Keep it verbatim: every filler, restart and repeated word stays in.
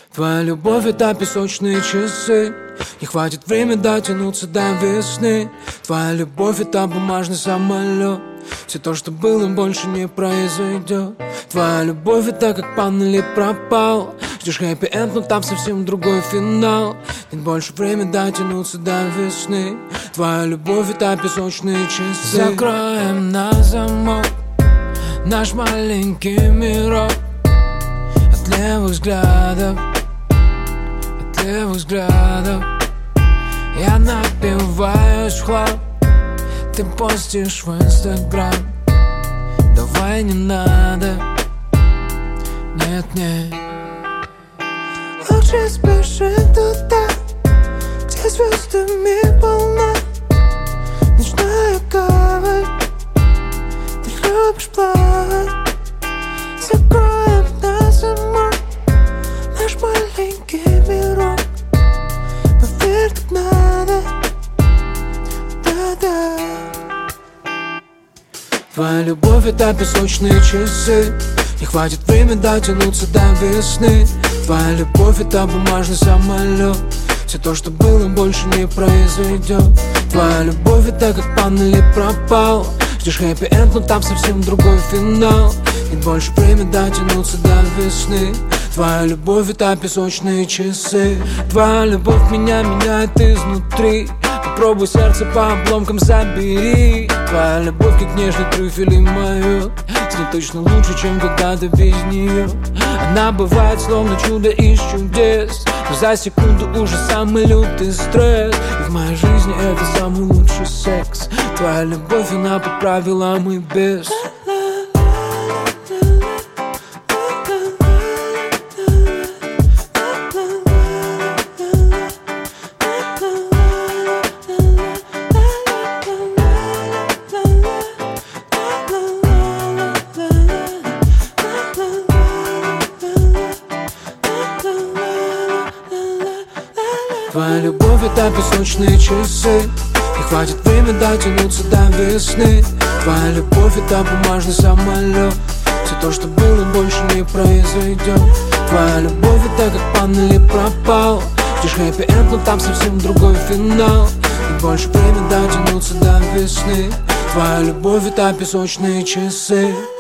Твоя любовь — это песочные часы. Не хватит времени дотянуться до весны. Твоя любовь — это бумажный самолет. Все то, что было, больше не произойдет. Твоя любовь — это как панели пропал. Ждешь хэппи-энд, но там совсем другой финал. Нет больше времени дотянуться до весны. Твоя любовь — это песочные часы. Закроем на замок наш маленький мирок. От левых взглядов, от левых взглядов я напиваюсь в хлам. Ты постишь в Инстаграм. Давай не надо, нет, нет. Лучше спеши туда, где звездами полна ночная гавань. Ты любишь плавать. Закроем на замок наш маленький мирок. Поверь, так надо, да-да. Твоя любовь — это песочные часы. Не хватит времени дотянуться до весны. Твоя любовь — это бумажный самолет. Все то, что было, больше не произойдет. Твоя любовь — это как панели пропал. Ждешь хэппи-энд, но там совсем другой финал. Нет больше времени дотянуться до весны. Твоя любовь — это песочные часы. Твоя любовь меня меняет изнутри. Попробуй сердце по обломкам забери. Твоя любовь как нежный трюфель и майот. С ней точно лучше, чем когда-то без нее. Она бывает словно чудо из чудес, но за секунду уже самый лютый стресс. И в моей жизни это самый лучший секс. Твоя любовь, она под правилам и без. Твоя любовь — это песочные часы. Не хватит времени дотянуться до весны. Твоя любовь — это бумажный самолет. Все то, что было, больше не произойдет. Твоя любовь — это как панели пропал. Ждешь хэппи-энд, но там совсем другой финал. И больше времени дотянуться до весны. Твоя любовь — это песочные часы.